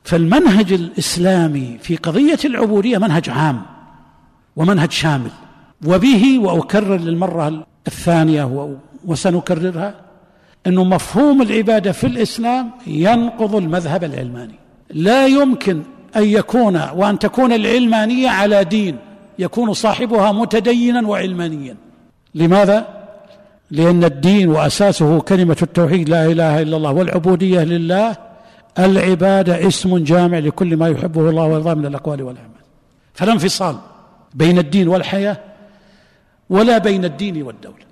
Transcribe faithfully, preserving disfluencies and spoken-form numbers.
فالمنهج الإسلامي في قضية العبودية منهج عام ومنهج شامل، وبه وأكرر للمرة الثانية وسنكررها أنه مفهوم العبادة في الإسلام ينقض المذهب العلماني. لا يمكن أن يكون وأن تكون العلمانية على دين يكون صاحبها متدينا وعلمانيا. لماذا؟ لأن الدين وأساسه كلمة التوحيد لا إله إلا الله والعبودية لله. العبادة اسم جامع لكل ما يحبه الله ويرضاه من الأقوال والأعمال، فلا انفصال بين الدين والحياة ولا بين الدين والدولة.